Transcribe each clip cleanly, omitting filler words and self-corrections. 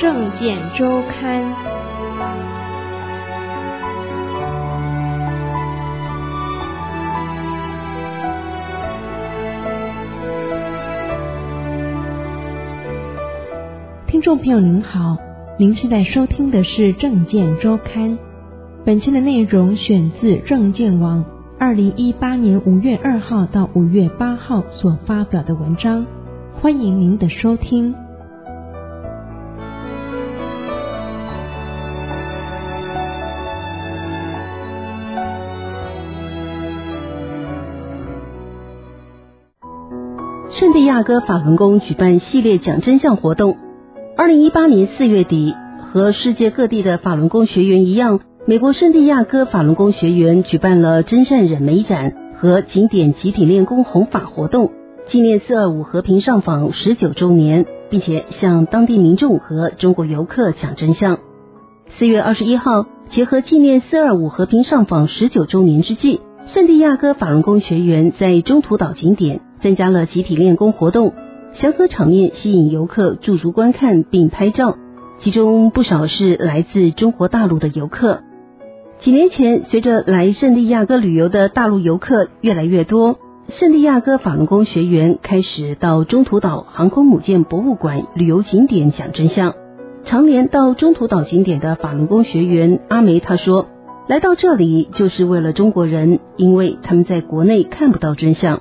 政见周刊。听众朋友您好，您现在收听的是政见周刊。本期的内容选自政见网2018年5月2号到5月8号所发表的文章，欢迎您的收听。 圣地亚哥法轮功举办系列讲真相活动。2018年4月底，和世界各地的法轮功学员一样，美国圣地亚哥法轮功学员举办了真善忍美展和景点集体练功弘法活动，纪念425和平上访19周年，并且向当地民众和中国游客讲真相。4月21号，结合纪念425和平上访19周年之际，圣地亚哥法轮功学员在中途岛景点增加了集体练功活动，祥和场面吸引游客驻足观看并拍照，其中不少是来自中国大陆的游客。几年前，随着来圣地亚哥旅游的大陆游客越来越多，圣地亚哥法轮功学员开始到中途岛航空母舰博物馆旅游景点讲真相。常年到中途岛景点的法轮功学员阿梅他说，来到这里就是为了中国人，因为他们在国内看不到真相。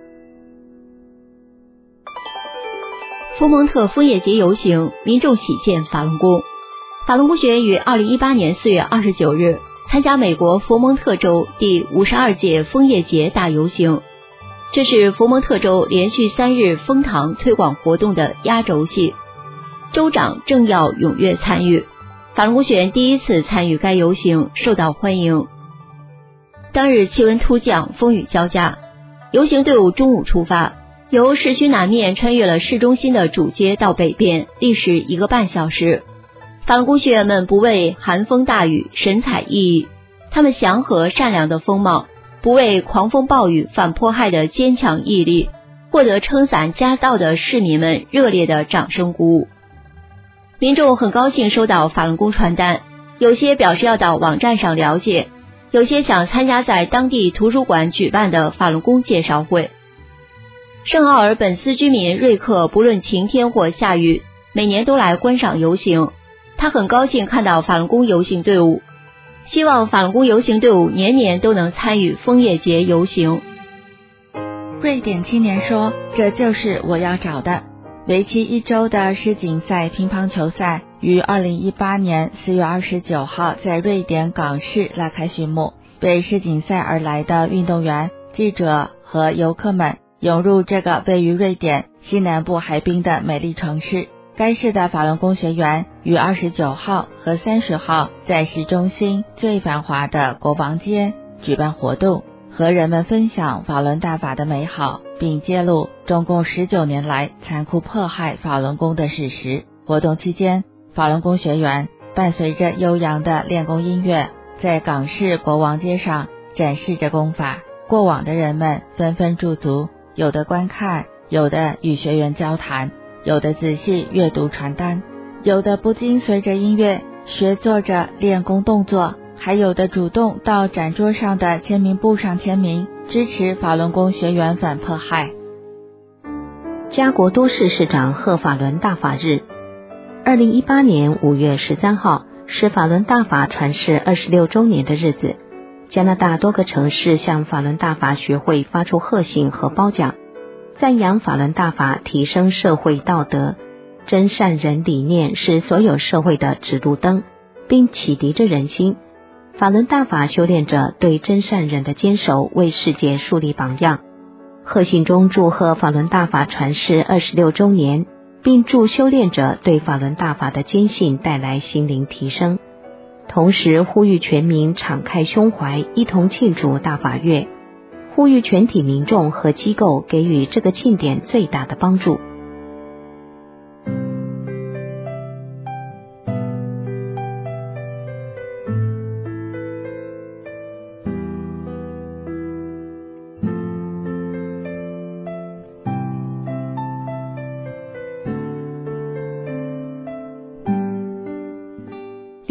佛蒙特枫叶节游行，民众喜见法轮功。法轮功学员于2018年4月29日参加美国佛蒙特州第52届枫叶节大游行，这是佛蒙特州连续3日枫糖推广活动的压轴戏，州长政要踊跃参与，法轮功学员第一次参与该游行，受到欢迎。当日气温突降，风雨交加，游行队伍中午出发，由市区南面穿越了市中心的主街到北边，历时1个半小时。法轮功学员们不畏寒风大雨，神采奕奕，他们祥和善良的风貌，不畏狂风暴雨反迫害的坚强毅力，获得撑伞夹道的市民们热烈的掌声鼓舞。民众很高兴收到法轮功传单，有些表示要到网站上了解，有些想参加在当地图书馆举办的法轮功介绍会。圣奥尔本斯居民瑞克不论晴天或下雨，每年都来观赏游行。他很高兴看到法轮功游行队伍，希望法轮功游行队伍年年都能参与枫叶节游行。 瑞典青年说，这就是我要找的。为期1周的世锦赛乒乓球赛于2018年4月29号在瑞典港市拉开序幕，为世锦赛而来的运动员、记者和游客们涌入这个位于瑞典西南部海滨的美丽城市。该市的法轮功学员于29号和30号在市中心最繁华的国王街举办活动，和人们分享法轮大法的美好，并揭露中共19年来残酷迫害法轮功的事实。活动期间，法轮功学员伴随着悠扬的练功音乐，在港市国王街上展示着功法。过往的人们纷纷驻足，有的观看，有的与学员交谈，有的仔细阅读传单，有的不禁随着音乐学做着练功动作，还有的主动到展桌上的签名簿上签名，支持法轮功学员反迫害。 加国都市市长贺法轮大法日。2018年5月13号是法轮大法传世26周年的日子，加拿大多个城市向法轮大法学会发出贺信和褒奖，赞扬法轮大法提升社会道德，真善忍理念是所有社会的指路灯，并启迪着人心。法轮大法修炼者对真善忍的坚守为世界树立榜样。贺信中祝贺法轮大法传世26周年，并祝修炼者对法轮大法的坚信带来心灵提升，同时呼吁全民敞开胸怀，一同庆祝大法月，呼吁全体民众和机构给予这个庆典最大的帮助。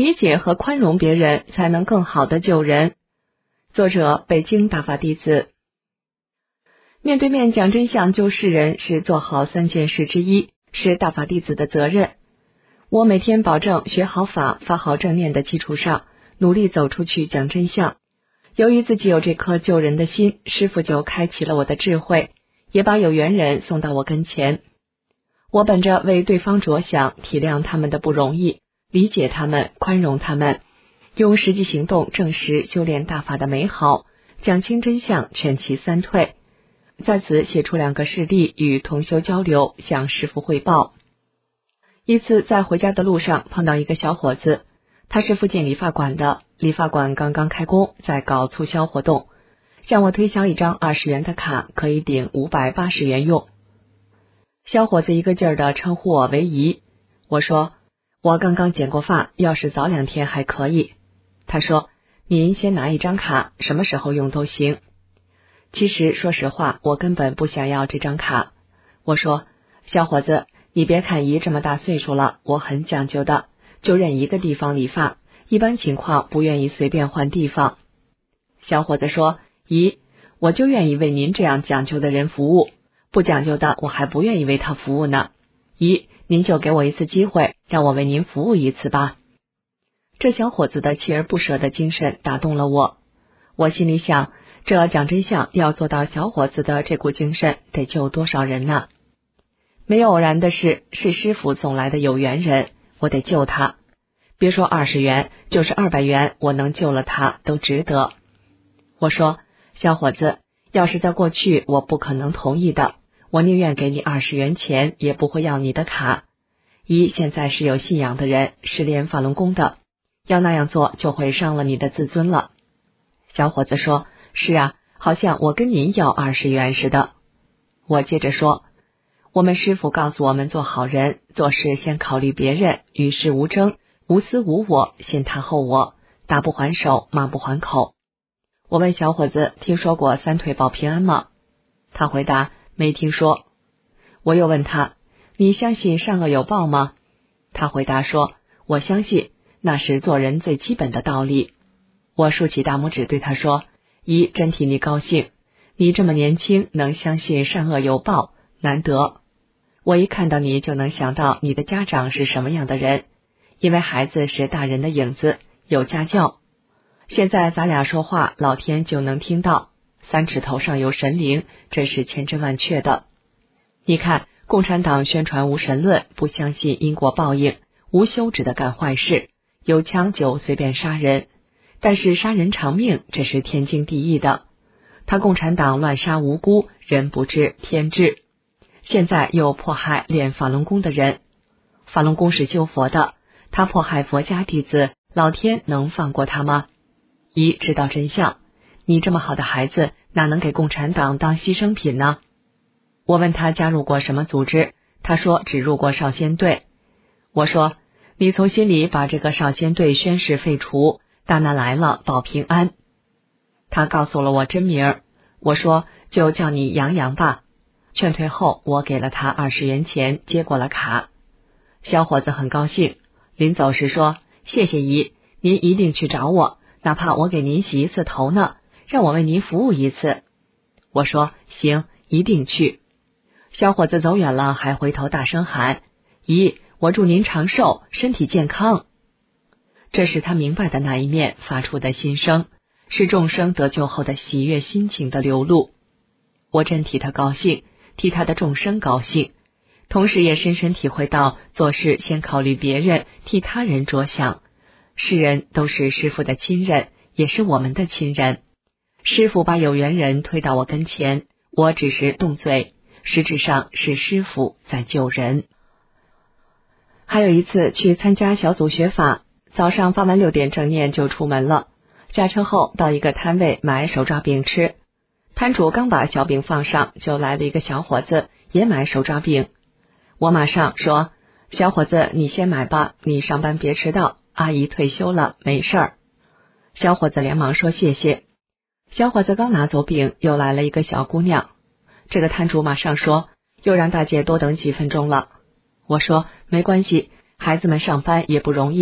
理解和宽容别人，才能更好的救人。作者：北京大法弟子。面对面讲真相救世人是做好3件事之一，是大法弟子的责任。我每天保证学好法、发好正念的基础上，努力走出去讲真相。由于自己有这颗救人的心，师父就开启了我的智慧，也把有缘人送到我跟前。我本着为对方着想，体谅他们的不容易，理解他们，宽容他们，用实际行动证实修炼大法的美好，讲清真相，劝其3退。在此写出2个事例与同修交流，向师父汇报。一次在回家的路上碰到一个小伙子，他是附近理发馆的，理发馆刚刚开工，在搞促销活动，向我推销一张20元的卡，可以顶580元用。小伙子一个劲儿地称呼我为姨，我说我刚刚剪过发，要是早2天还可以。他说您先拿一张卡，什么时候用都行。其实说实话，我根本不想要这张卡。我说小伙子，你别看姨这么大岁数了，我很讲究的，就认一个地方理发，一般情况不愿意随便换地方。小伙子说，姨，我就愿意为您这样讲究的人服务，不讲究的我还不愿意为他服务呢。姨，您就给我一次机会，让我为您服务一次吧。这小伙子的锲而不舍的精神打动了我，我心里想，这讲真相要做到小伙子的这股精神，得救多少人呢？没有偶然的事，是师父送来的有缘人，我得救他。别说20元，就是200元，我能救了他都值得。我说，小伙子，要是在过去，我不可能同意的，我宁愿给你20元钱，也不会要你的卡。姨现在是有信仰的人，是练法轮功的，要那样做就会伤了你的自尊了。小伙子说，是啊，好像我跟您要20元似的。我接着说，我们师父告诉我们做好人，做事先考虑别人，与世无争，无私无我，先他后我，打不还手，骂不还口。我问小伙子，听说过3退保平安吗？他回答，没听说。我又问他，你相信善恶有报吗？他回答说，我相信，那是做人最基本的道理。我竖起大拇指对他说，姨，真替你高兴，你这么年轻能相信善恶有报，难得。我一看到你就能想到你的家长是什么样的人，因为孩子是大人的影子，有家教。现在咱俩说话，老天就能听到，3尺头上有神灵，这是千真万确的。你看，共产党宣传无神论，不相信因果报应，无休止的干坏事，有枪就随便杀人，但是杀人偿命，这是天经地义的。他共产党乱杀无辜，人不知天知。现在又迫害练法轮功的人，法轮功是修佛的，他迫害佛家弟子，老天能放过他吗？姨知道真相，你这么好的孩子，哪能给共产党当牺牲品呢？我问他加入过什么组织，他说只入过少先队。我说，你从心里把这个少先队宣誓废除，大难来了保平安。他告诉了我真名，我说就叫你杨洋吧。劝退后，我给了他20元钱，接过了卡。小伙子很高兴，临走时说，谢谢姨，您一定去找我，哪怕我给您洗一次头呢，让我为您服务一次。我说行，一定去。小伙子走远了，还回头大声喊，姨，我祝您长寿，身体健康。这是他明白的那一面发出的心声，是众生得救后的喜悦心情的流露。我真替他高兴，替他的众生高兴，同时也深深体会到做事先考虑别人，替他人着想。世人都是师父的亲人，也是我们的亲人。师父把有缘人推到我跟前，我只是动嘴，实质上是师父在救人。还有一次去参加小组学法，早上发完6点正念就出门了，下车后到一个摊位买手抓饼吃。摊主刚把小饼放上，就来了一个小伙子也买手抓饼。我马上说，小伙子你先买吧，你上班别迟到，阿姨退休了没事儿。小伙子连忙说谢谢。小伙子刚拿走饼，又来了一个小姑娘。这个摊主马上说，又让大姐多等几分钟了。我说没关系，孩子们上班也不容易，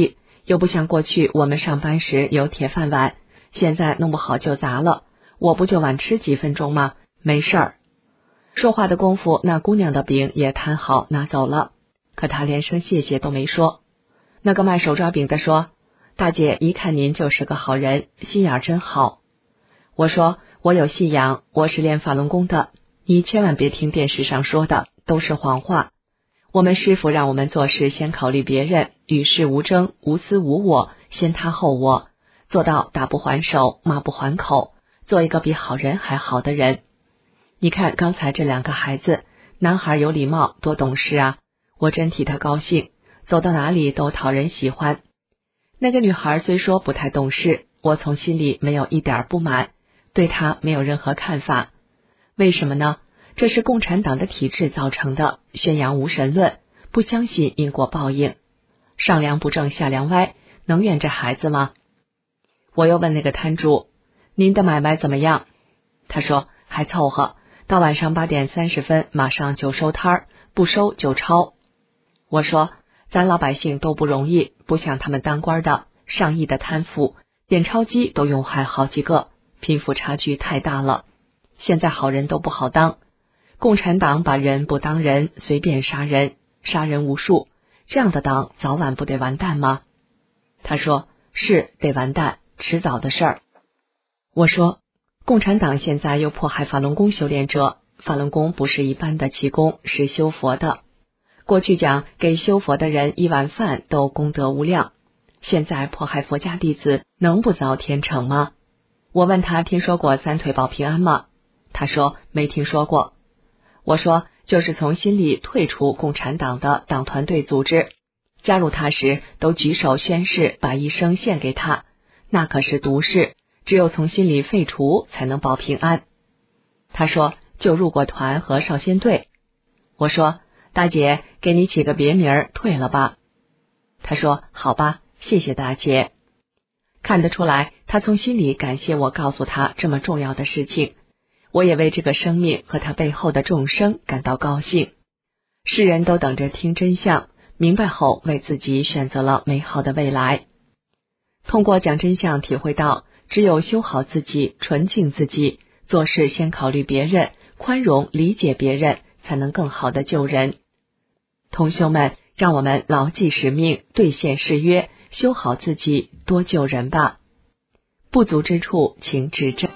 又不像过去我们上班时有铁饭碗，现在弄不好就砸了，我不就晚吃几分钟吗？没事儿。说话的功夫，那姑娘的饼也摊好拿走了，可她连声谢谢都没说。那个卖手抓饼的说，大姐一看您就是个好人，心眼真好。我说我有信仰，我是练法轮功的，你千万别听电视上说的，都是谎话。我们师父让我们做事先考虑别人，与世无争，无私无我，先他后我，做到打不还手，骂不还口，做一个比好人还好的人。你看刚才这2个孩子，男孩有礼貌，多懂事啊，我真替他高兴，走到哪里都讨人喜欢。那个女孩虽说不太懂事，我从心里没有一点不满，对她没有任何看法。为什么呢？这是共产党的体制造成的，宣扬无神论，不相信因果报应，上梁不正下梁歪，能怨这孩子吗？我又问那个摊主，您的买卖怎么样？他说还凑合，到晚上8点30分马上就收摊儿，不收就抄。我说咱老百姓都不容易，不像他们当官的，上亿的贪腐，点钞机都用坏好几个，贫富差距太大了，现在好人都不好当。共产党把人不当人，随便杀人，杀人无数，这样的党早晚不得完蛋吗？他说是得完蛋，迟早的事儿。我说共产党现在又迫害法轮功修炼者，法轮功不是一般的气功，是修佛的。过去讲给修佛的人1碗饭都功德无量，现在迫害佛家弟子，能不遭天惩吗？我问他听说过3腿保平安吗？他说没听说过。我说就是从心里退出共产党的党团队组织，加入他时都举手宣誓把一生献给他，那可是毒誓，只有从心里废除才能保平安。他说就入过团和少先队。我说大姐给你起个别名退了吧。他说好吧，谢谢大姐。看得出来他从心里感谢我告诉他这么重要的事情，我也为这个生命和他背后的众生感到高兴。世人都等着听真相，明白后为自己选择了美好的未来。通过讲真相体会到，只有修好自己，纯净自己，做事先考虑别人，宽容理解别人，才能更好的救人。同修们，让我们牢记使命，兑现誓约，修好自己，多救人吧。不足之处请指正。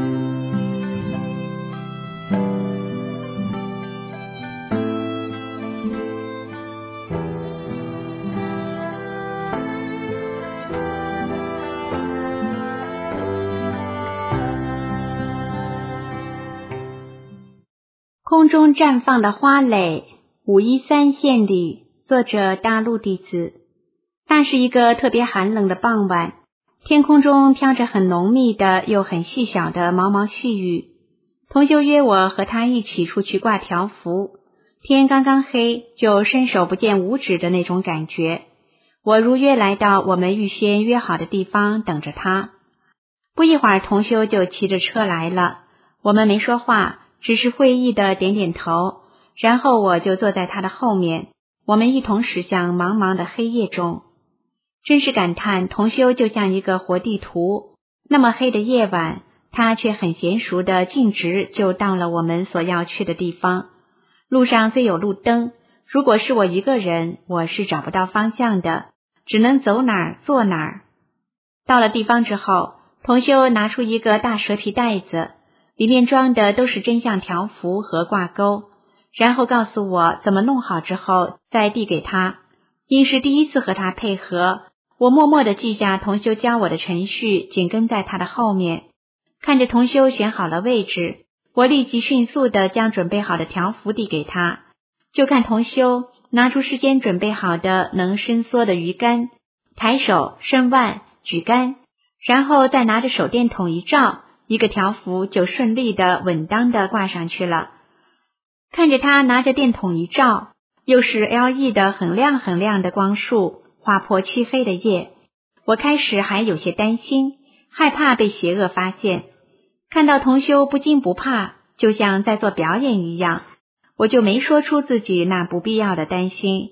空中绽放的花蕾，武夷山县里，作者大陆弟子。那是一个特别寒冷的傍晚，天空中飘着很浓密的又很细小的毛毛细雨。同修约我和他一起出去挂条幅，天刚刚黑就伸手不见五指的那种感觉。我如约来到我们预先约好的地方等着他。不一会儿，同修就骑着车来了，我们没说话，只是会意的点点头，然后我就坐在他的后面，我们一同驶向茫茫的黑夜中。真是感叹，同修就像一个活地图，那么黑的夜晚，他却很娴熟的径直就到了我们所要去的地方。路上虽有路灯，如果是我一个人，我是找不到方向的，只能走哪儿坐哪儿。到了地方之后，同修拿出一个大蛇皮袋子，里面装的都是真相条幅和挂钩，然后告诉我怎么弄好之后再递给他。因是第一次和他配合，我默默地记下同修教我的程序，紧跟在他的后面。看着同修选好了位置，我立即迅速地将准备好的条幅递给他，就看同修拿出事先准备好的能伸缩的鱼竿，抬手伸腕举竿，然后再拿着手电筒一照，一个条幅就顺利的稳当的挂上去了。看着他拿着电筒一照，又是 LED 的很亮很亮的光束，划破漆黑的夜，我开始还有些担心，害怕被邪恶发现。看到同修不惊不怕，就像在做表演一样，我就没说出自己那不必要的担心，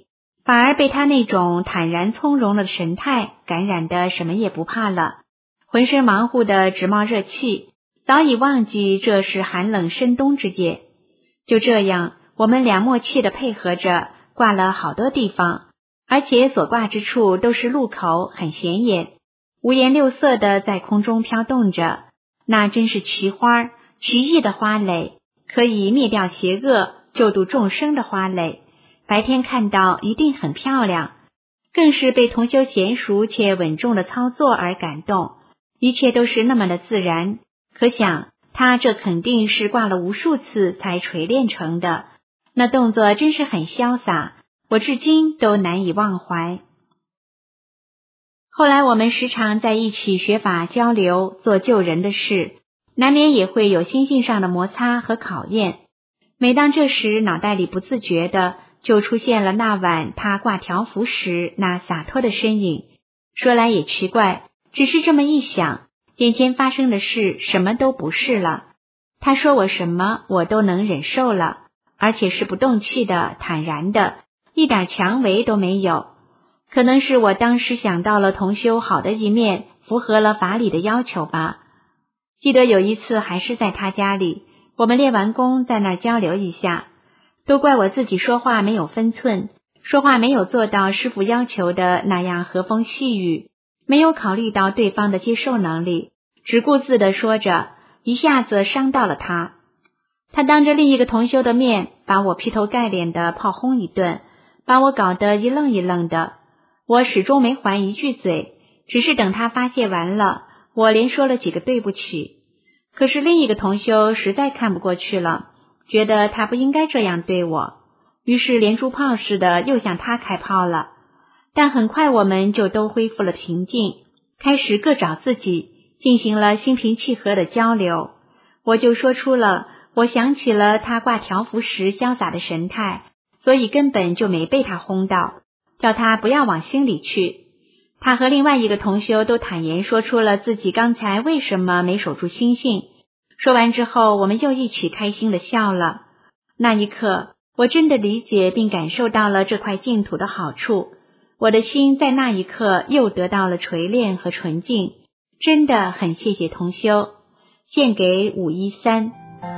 反而被他那种坦然从容的神态感染得什么也不怕了，浑身忙乎的直冒热气，早已忘记这是寒冷深冬之夜。就这样，我们俩默契的配合着，挂了好多地方，而且所挂之处都是路口，很显眼，五颜六色的在空中飘动着，那真是奇花，奇异的花蕾，可以灭掉邪恶，救度众生的花蕾。白天看到一定很漂亮，更是被同修娴熟且稳重的操作而感动，一切都是那么的自然，可想他这肯定是挂了无数次才锤炼成的，那动作真是很潇洒，我至今都难以忘怀。后来我们时常在一起学法交流，做救人的事，难免也会有心性上的摩擦和考验。每当这时，脑袋里不自觉的就出现了那晚他挂条幅时那洒脱的身影。说来也奇怪，只是这么一想，眼前发生的事什么都不是了。他说我什么我都能忍受了，而且是不动气的，坦然的，一点强为都没有。可能是我当时想到了同修好的一面，符合了法理的要求吧。记得有一次还是在他家里，我们练完功在那儿交流一下，都怪我自己说话没有分寸，说话没有做到师父要求的那样和风细雨，没有考虑到对方的接受能力，只顾自的说着，一下子伤到了他。他当着另一个同修的面把我劈头盖脸的炮轰一顿，把我搞得一愣一愣的。我始终没还一句嘴，只是等他发泄完了，我连说了几个对不起。可是另一个同修实在看不过去了，觉得他不应该这样对我，于是连珠炮似的又向他开炮了。但很快我们就都恢复了平静，开始各找自己，进行了心平气和的交流。我就说出了我想起了他挂条幅时潇洒的神态，所以根本就没被他轰到，叫他不要往心里去。他和另外一个同修都坦言说出了自己刚才为什么没守住心性。说完之后，我们又一起开心的笑了。那一刻，我真的理解并感受到了这块净土的好处，我的心在那一刻又得到了锤炼和纯净，真的很谢谢同修。献给513。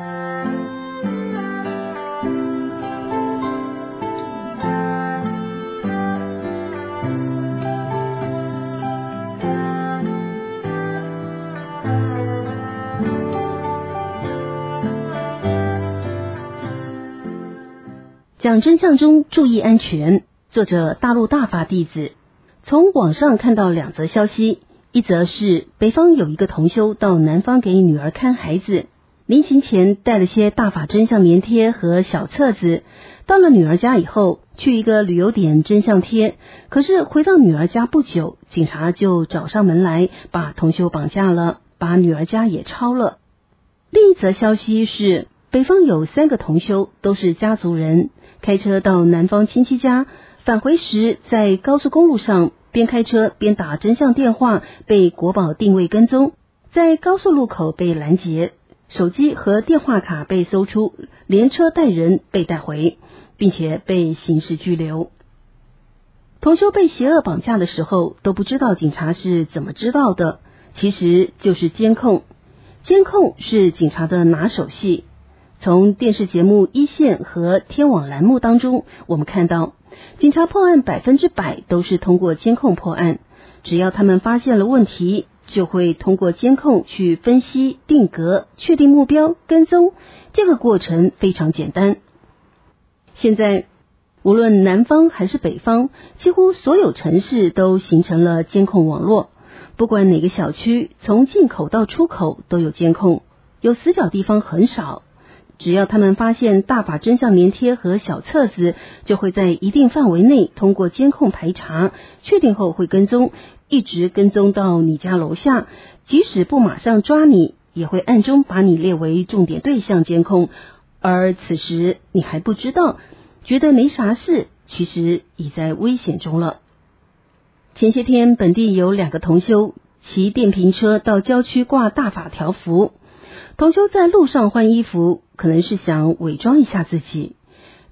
讲真相中注意安全。作者大陆大法弟子。从网上看到2则消息，一则是北方有一个同修到南方给女儿看孩子，临行前带了些大法真相粘贴和小册子，到了女儿家以后去一个旅游点真相贴，可是回到女儿家不久，警察就找上门来把同修绑架了，把女儿家也抄了。另一则消息是北方有3个同修都是家族人，开车到南方亲戚家，返回时在高速公路上边开车边打真相电话，被国保定位跟踪，在高速路口被拦截，手机和电话卡被搜出，连车带人被带回，并且被刑事拘留。同修被邪恶绑架的时候都不知道警察是怎么知道的，其实就是监控。监控是警察的拿手戏。从电视节目一线和天网栏目当中，我们看到警察破案100%都是通过监控破案，只要他们发现了问题，就会通过监控去分析、定格、确定目标、跟踪，这个过程非常简单。现在无论南方还是北方，几乎所有城市都形成了监控网络，不管哪个小区，从进口到出口都有监控，有死角地方很少。只要他们发现大法真相粘贴和小册子，就会在一定范围内通过监控排查，确定后会跟踪，一直跟踪到你家楼下，即使不马上抓你，也会暗中把你列为重点对象监控，而此时你还不知道，觉得没啥事，其实已在危险中了。前些天本地有2个同修骑电瓶车到郊区挂大法条幅，同修在路上换衣服，可能是想伪装一下自己。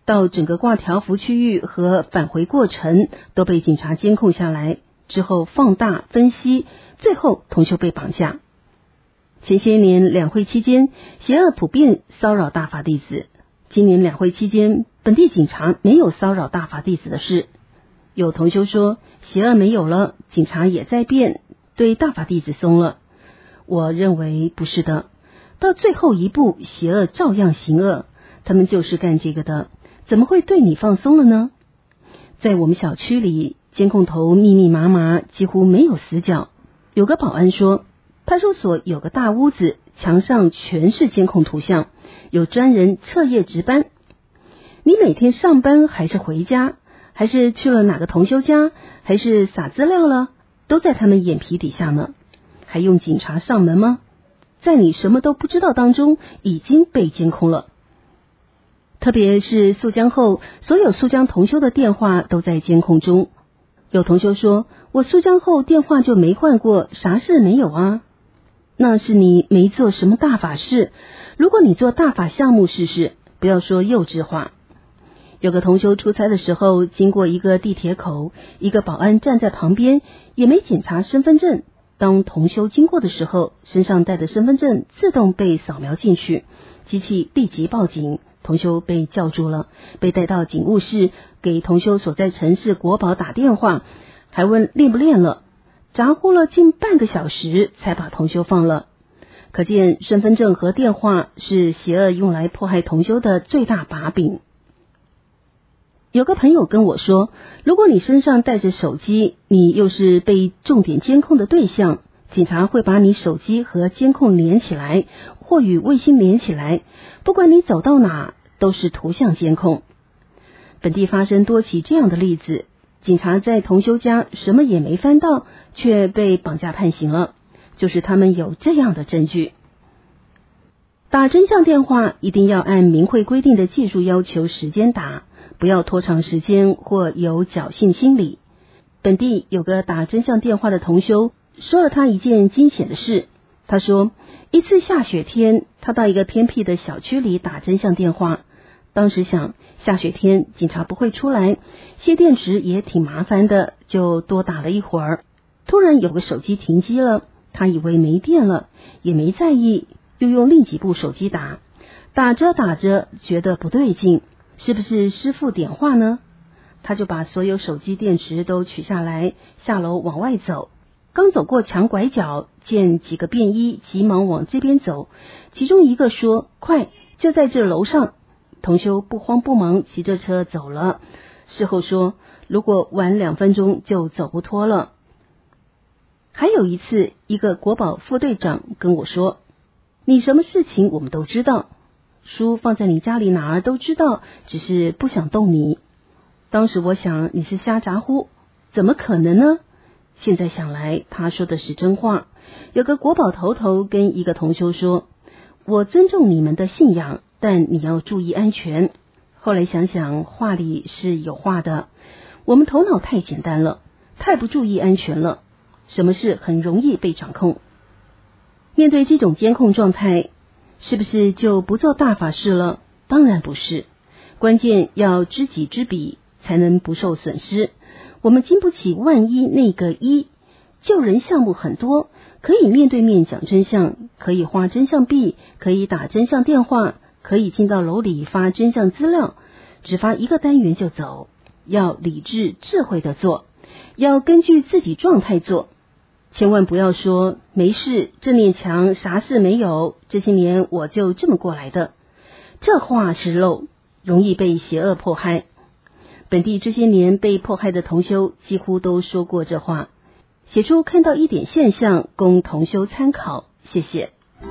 到整个挂条幅区域和返回过程都被警察监控下来，之后放大分析，最后同修被绑架。前些年两会期间，邪恶普遍骚扰大法弟子，今年两会期间，本地警察没有骚扰大法弟子的事。有同修说，邪恶没有了，警察也在变，对大法弟子松了。我认为不是的，到最后一步，邪恶照样行恶，他们就是干这个的，怎么会对你放松了呢？在我们小区里，监控头密密麻麻，几乎没有死角。有个保安说，派出所有个大屋子，墙上全是监控图像，有专人彻夜值班。你每天上班还是回家，还是去了哪个同修家，还是撒资料了，都在他们眼皮底下呢。还用警察上门吗？在你什么都不知道当中，已经被监控了。特别是肃江后，所有肃江同修的电话都在监控中。有同修说，我肃江后电话就没换过，啥事没有啊。那是你没做什么大法事，如果你做大法项目试试，不要说幼稚话。有个同修出差的时候，经过一个地铁口，一个保安站在旁边，也没检查身份证。当同修经过的时候，身上带的身份证自动被扫描进去，机器立即报警，同修被叫住了，被带到警务室，给同修所在城市国保打电话，还问练不练了，咋呼了近半个小时才把同修放了。可见身份证和电话是邪恶用来迫害同修的最大把柄。有个朋友跟我说，如果你身上带着手机，你又是被重点监控的对象，警察会把你手机和监控连起来，或与卫星连起来，不管你走到哪都是图像监控。本地发生多起这样的例子，警察在同修家什么也没翻到，却被绑架判刑了，就是他们有这样的证据。打真相电话一定要按明慧规定的技术要求时间打，不要拖长时间或有侥幸心理。本地有个打真相电话的同修说了他一件惊险的事。他说，一次下雪天，他到一个偏僻的小区里打真相电话，当时想下雪天警察不会出来，卸电池也挺麻烦的，就多打了一会儿。突然有个手机停机了，他以为没电了，也没在意，又用另几部手机打，打着打着觉得不对劲，是不是师父点化呢？他就把所有手机电池都取下来，下楼往外走。刚走过墙拐角，见几个便衣急忙往这边走，其中一个说，快，就在这楼上。同修不慌不忙骑着车走了，事后说，如果晚2分钟就走不脱了。还有一次，一个国保副队长跟我说，你什么事情我们都知道，书放在你家里哪儿都知道，只是不想动你。当时我想你是瞎咋呼，怎么可能呢？现在想来他说的是真话。有个国保头头跟一个同修说，我尊重你们的信仰，但你要注意安全。后来想想话里是有话的，我们头脑太简单了，太不注意安全了，什么事很容易被掌控。面对这种监控状态，是不是就不做大法事了？当然不是，关键要知己知彼，才能不受损失。我们经不起万一那个一，救人项目很多，可以面对面讲真相，可以画真相币，可以打真相电话，可以进到楼里发真相资料，只发一个单元就走。要理智智慧的做，要根据自己状态做，千万不要说没事，正念强，啥事没有，这些年我就这么过来的，这话是漏，容易被邪恶迫害。本地这些年被迫害的同修几乎都说过这话，写出看到一点现象供同修参考，谢谢。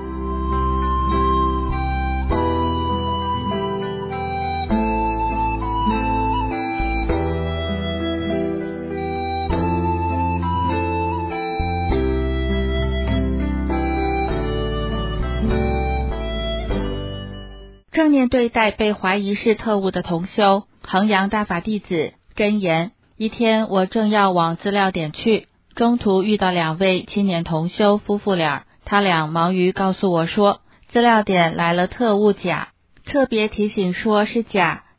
正念对待被怀疑是特务的同修，衡阳大法弟子真言。一天，我正要往资料点去，中途遇到2位青年同修夫妇俩，他俩忙于告诉我说，资料点来了特务甲，特别提醒说是甲，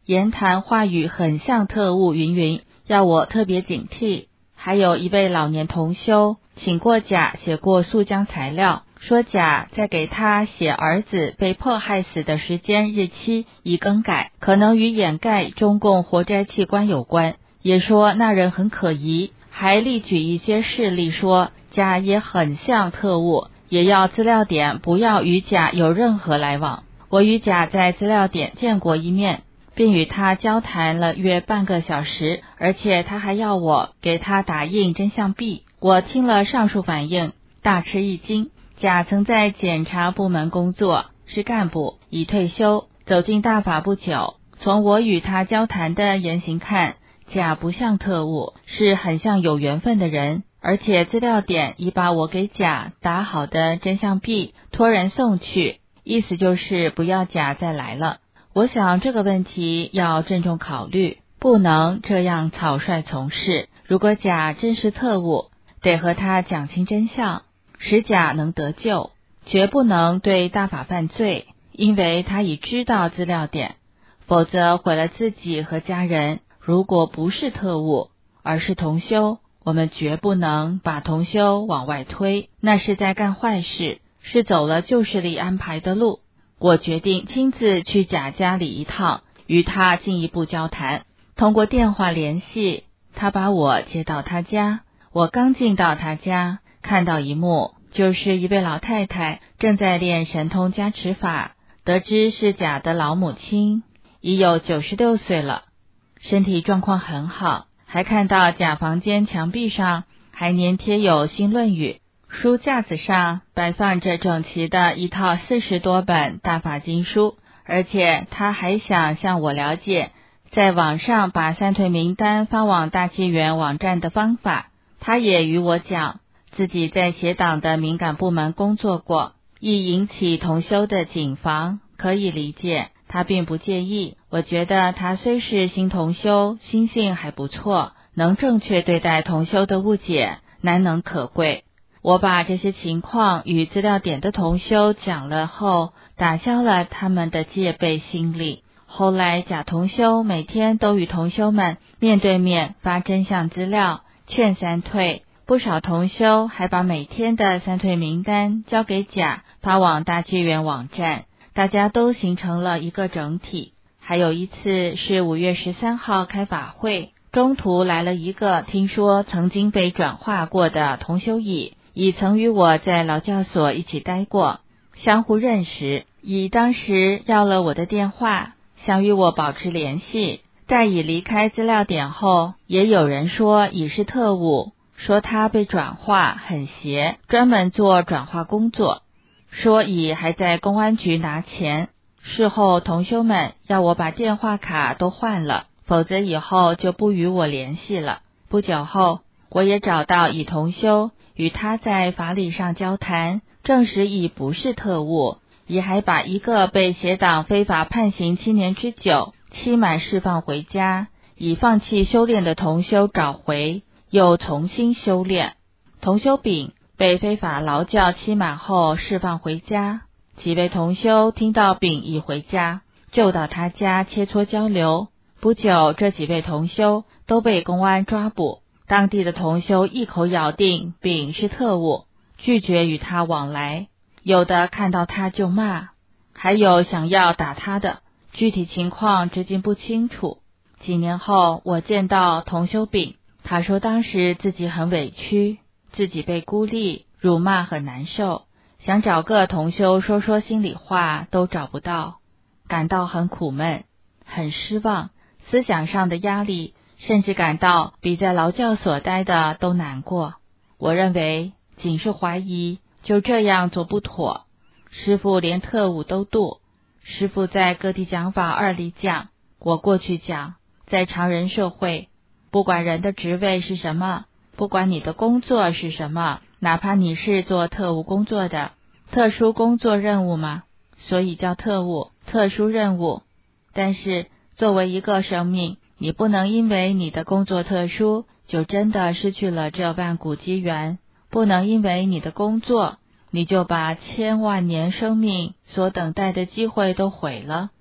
言谈话语很像特务云云，要我特别警惕。还有一位老年同修请过甲写过诉浆材料，说甲在给他写儿子被迫害死的时间日期已更改，可能与掩盖中共活摘器官有关，也说那人很可疑，还例举一些事例说甲也很像特务，也要资料点不要与甲有任何来往。我与甲在资料点见过一面，并与他交谈了约半个小时，而且他还要我给他打印真相币。我听了上述反应，大吃一惊。甲曾在检察部门工作，是干部，已退休，走进大法不久。从我与他交谈的言行看，甲不像特务，是很像有缘分的人，而且资料点已把我给甲打好的真相币托人送去，意思就是不要甲再来了。我想这个问题要郑重考虑，不能这样草率从事。如果甲真是特务，得和他讲清真相，使甲能得救，绝不能对大法犯罪，因为他已知道资料点，否则毁了自己和家人。如果不是特务，而是同修，我们绝不能把同修往外推，那是在干坏事，是走了旧势力安排的路。我决定亲自去甲家里一趟，与他进一步交谈。通过电话联系，他把我接到他家。我刚进到他家，看到一幕，就是一位老太太正在练神通加持法，得知是甲的老母亲，已有96岁了，身体状况很好，还看到甲房间墙壁上还粘贴有新论语，书架子上摆放着整齐的一套40多本大法经书，而且他还想向我了解在网上把三退名单发往大纪元网站的方法。他也与我讲自己在协党的敏感部门工作过，易引起同修的谨防，可以理解，他并不介意。我觉得他虽是新同修，心性还不错，能正确对待同修的误解难能可贵。我把这些情况与资料点的同修讲了后，打消了他们的戒备心理。后来甲同修每天都与同修们面对面发真相资料，劝三退，不少同修还把每天的三退名单交给甲，发往大纪元网站，大家都形成了一个整体。还有一次是5月13号开法会，中途来了一个听说曾经被转化过的同修乙，乙曾与我在劳教所一起待过，相互认识，乙当时要了我的电话，想与我保持联系。待乙离开资料点后，也有人说乙是特务，说他被转化很邪，专门做转化工作，说乙还在公安局拿钱。事后同修们要我把电话卡都换了，否则以后就不与我联系了。不久后，我也找到乙同修，与他在法理上交谈，证实乙不是特务，乙还把一个被协党非法判刑7年之久，期满释放回家，已放弃修炼的同修找回，又重新修炼。同修丙被非法劳教期满后释放回家，几位同修听到丙已回家，就到他家切磋交流。不久，这几位同修都被公安抓捕，当地的同修一口咬定丙是特务，拒绝与他往来，有的看到他就骂，还有想要打他的，具体情况至今不清楚。几年后，我见到同修丙，他说当时自己很委屈，自己被孤立、辱骂很难受，想找个同修说说心里话都找不到，感到很苦闷，很失望，思想上的压力，甚至感到比在劳教所待的都难过。我认为仅是怀疑就这样做不妥，师父连特务都渡，师父在各地讲法2里讲，我过去讲，在常人社会，不管人的职位是什么，不管你的工作是什么，哪怕你是做特务工作的，特殊工作任务吗？所以叫特务，特殊任务。但是作为一个生命，你不能因为你的工作特殊，就真的失去了这万古机缘，不能因为你的工作，你就把千万年生命所等待的机会都毁了。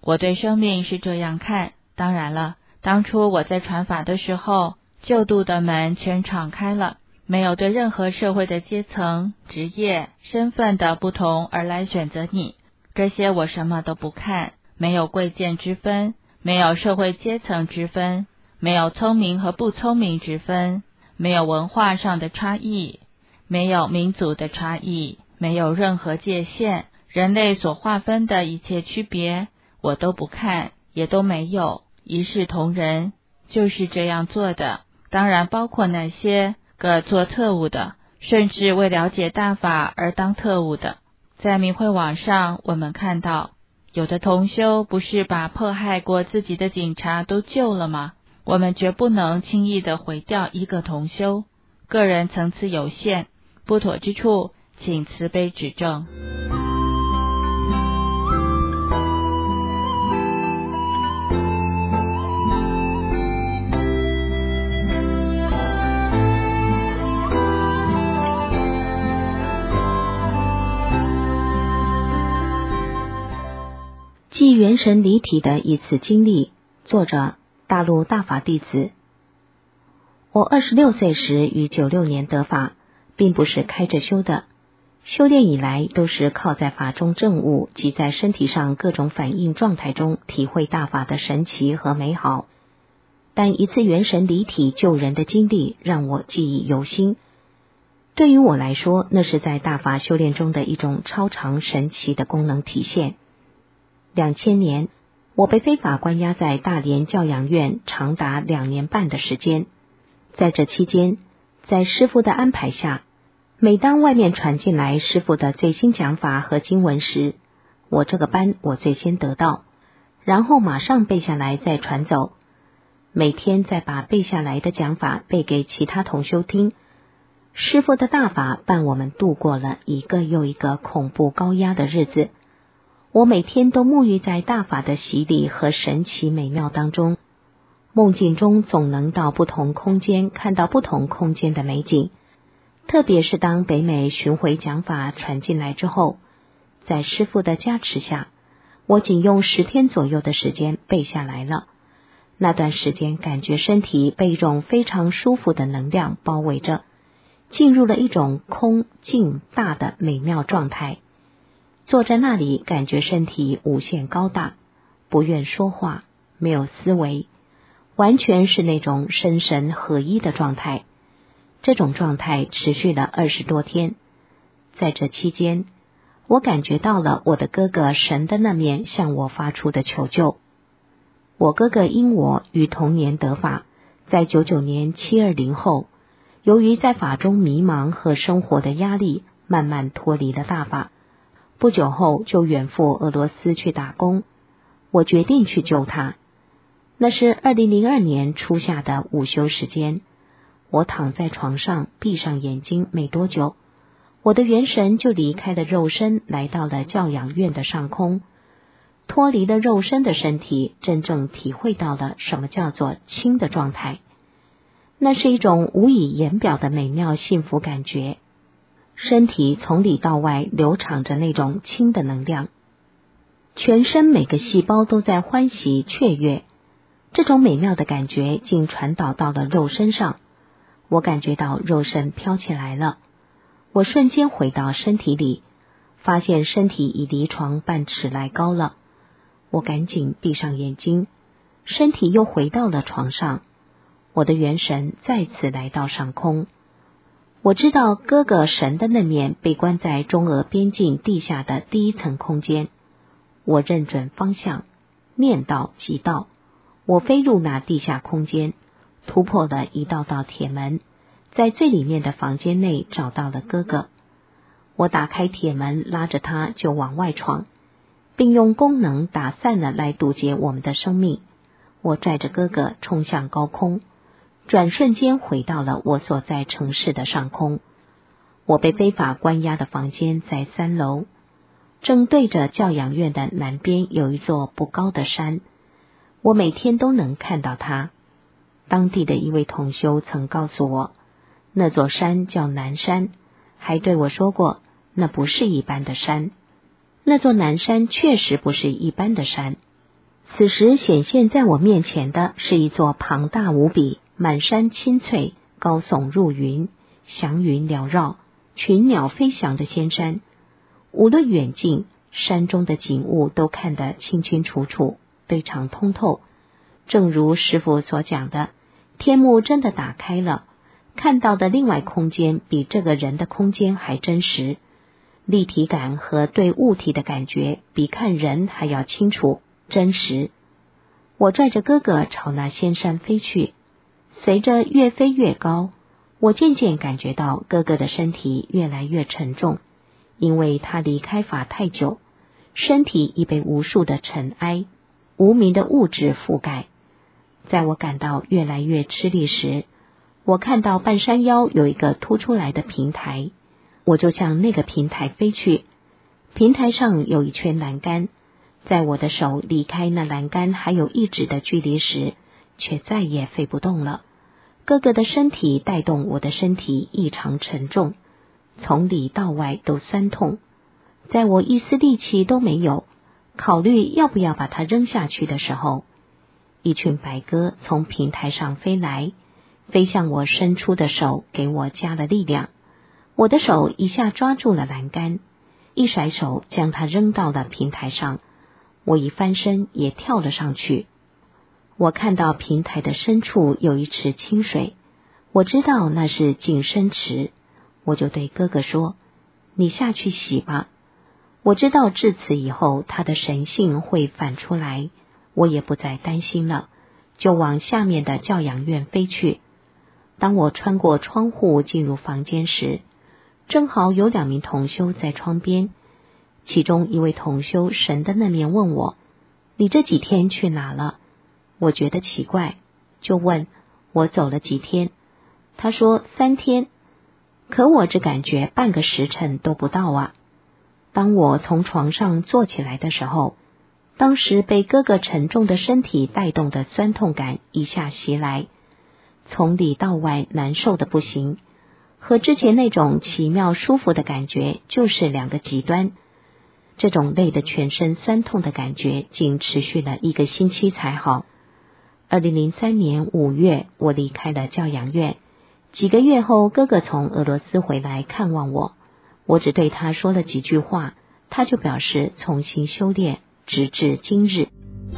我对生命是这样看。当然了，当初我在传法的时候，救度的门全敞开了，没有对任何社会的阶层、职业、身份的不同而来选择你。这些我什么都不看，没有贵贱之分，没有社会阶层之分，没有聪明和不聪明之分，没有文化上的差异，没有民族的差异，没有任何界限，人类所划分的一切区别，我都不看，也都没有，一视同仁，就是这样做的。当然包括那些个做特务的，甚至为了解大法而当特务的。在明慧网上，我们看到有的同修不是把迫害过自己的警察都救了吗？我们绝不能轻易的毁掉一个同修，个人层次有限，不妥之处请慈悲指正。 即元神离体的一次经历，作者大陆大法弟子。我26岁时于96年得法，并不是开着修的，修炼以来都是靠在法中证悟及在身体上各种反应状态中体会大法的神奇和美好。但一次元神离体救人的经历让我记忆犹新。对于我来说，那是在大法修炼中的一种超常神奇的功能体现。2000年，我被非法关押在大连教养院长达2年半的时间。在这期间，在师父的安排下，每当外面传进来师父的最新讲法和经文时，我这个班我最先得到，然后马上背下来再传走。每天再把背下来的讲法背给其他同修听。师父的大法伴我们度过了一个又一个恐怖高压的日子。我每天都沐浴在大法的洗礼和神奇美妙当中，梦境中总能到不同空间看到不同空间的美景。特别是当北美巡回讲法传进来之后，在师父的加持下，我仅用10天左右的时间背下来了。那段时间感觉身体被一种非常舒服的能量包围着，进入了一种空静大的美妙状态。坐在那里，感觉身体无限高大，不愿说话，没有思维，完全是那种身神合一的状态。这种状态持续了20多天。在这期间，我感觉到了我的哥哥神的那面向我发出的求救。我哥哥因我于同年得法，在99年720后，由于在法中迷茫和生活的压力，慢慢脱离了大法。不久后就远赴俄罗斯去打工，我决定去救他。那是2002年初夏的午休时间，我躺在床上闭上眼睛没多久，我的元神就离开了肉身，来到了教养院的上空，脱离了肉身的身体，真正体会到了什么叫做轻的状态。那是一种无以言表的美妙幸福感觉。身体从里到外流淌着那种轻的能量，全身每个细胞都在欢喜雀跃。这种美妙的感觉竟传导到了肉身上，我感觉到肉身飘起来了。我瞬间回到身体里，发现身体已离床半尺来高了。我赶紧闭上眼睛，身体又回到了床上。我的元神再次来到上空。我知道哥哥神的那面被关在中俄边境地下的第1层空间。我认准方向，念道即道，我飞入那地下空间，突破了一道道铁门，在最里面的房间内找到了哥哥。我打开铁门，拉着他就往外闯，并用功能打散了来堵截我们的生命。我拽着哥哥冲向高空，转瞬间回到了我所在城市的上空。我被非法关押的房间在3楼，正对着教养院的南边有一座不高的山，我每天都能看到它。当地的一位同修曾告诉我，那座山叫南山，还对我说过那不是一般的山。那座南山确实不是一般的山， 此时显现在我面前的是一座庞大无比、满山青翠、高耸入云、祥云缭绕、群鸟飞翔的仙山。无论远近，山中的景物都看得清清楚楚，非常通透。正如师父所讲的，天幕真的打开了，看到的另外空间比这个人的空间还真实，立体感和对物体的感觉比看人还要清楚真实。我拽着哥哥朝那仙山飞去，随着越飞越高，我渐渐感觉到哥哥的身体越来越沉重，因为他离开法太久，身体已被无数的尘埃、无名的物质覆盖。在我感到越来越吃力时，我看到半山腰有一个凸出来的平台，我就向那个平台飞去。平台上有一圈栏杆，在我的手离开那栏杆还有1指的距离时，却再也飞不动了。哥哥的身体带动我的身体异常沉重，从里到外都酸痛。在我一丝力气都没有，考虑要不要把它扔下去的时候，一群白鸽从平台上飞来，飞向我伸出的手，给我加了力量。我的手一下抓住了栏杆，一甩手将它扔到了平台上。我一翻身也跳了上去。我看到平台的深处有一池清水，我知道那是净身池，我就对哥哥说：“你下去洗吧。”我知道至此以后他的神性会反出来，我也不再担心了，就往下面的教养院飞去。当我穿过窗户进入房间时，正好有2名同修在窗边，其中一位同修神的那面问我：“你这几天去哪了？”我觉得奇怪，就问我走了几天。他说3天，可我只感觉半个时辰都不到啊。当我从床上坐起来的时候，当时被哥哥沉重的身体带动的酸痛感一下袭来，从里到外难受的不行，和之前那种奇妙舒服的感觉就是2个极端。这种累得全身酸痛的感觉仅持续了1个星期才好。2003年5月，我离开了教养院。几个月后，哥哥从俄罗斯回来看望我，我只对他说了几句话，他就表示重新修炼，直至今日。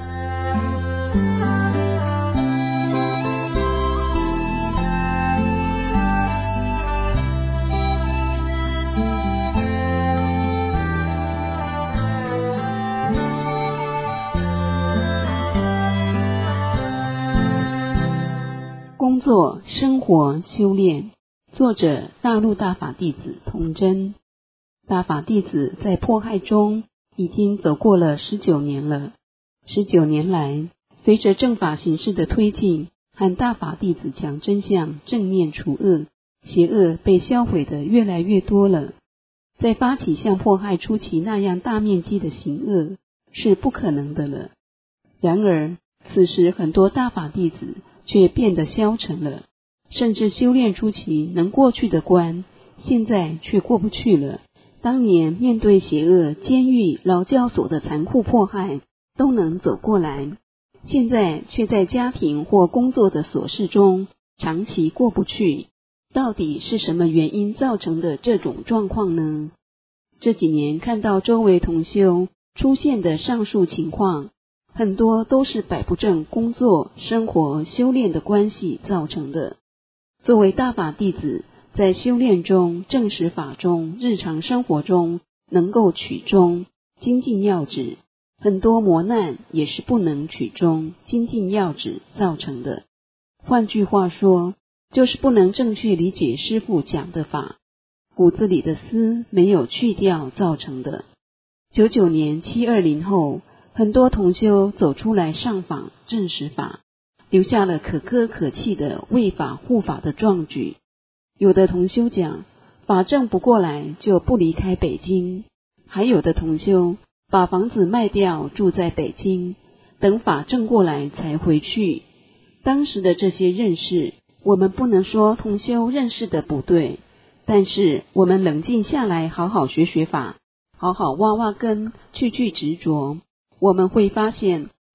工作、生活、修炼。作者：大陆大法弟子童真。大法弟子在迫害中已经走过了19年了。19年来，随着正法形势的推进和大法弟子讲真相、正面除恶，邪恶被销毁的越来越多了。再发起像迫害初期那样大面积的行恶是不可能的了。然而，此时很多大法弟子却变得消沉了，甚至修炼初期能过去的关，现在却过不去了。当年面对邪恶、监狱、劳教所的残酷迫害都能走过来，现在却在家庭或工作的琐事中长期过不去。到底是什么原因造成的这种状况呢？这几年看到周围同修出现的上述情况，很多都是摆不正工作、生活、修炼的关系造成的。作为大法弟子，在修炼中、正实法中、日常生活中能够取中、精进要旨，很多磨难也是不能取中、精进要旨造成的。换句话说，就是不能正确理解师父讲的法，骨子里的丝没有去掉造成的。99年720后，很多同修走出来上访证实法，留下了可歌可泣的为法护法的壮举。有的同修讲，法证不过来就不离开北京，还有的同修把房子卖掉住在北京，等法证过来才回去。当时的这些认识，我们不能说同修认识的不对，但是我们冷静下来好好学学法，好好挖挖根，去执着，我们会发现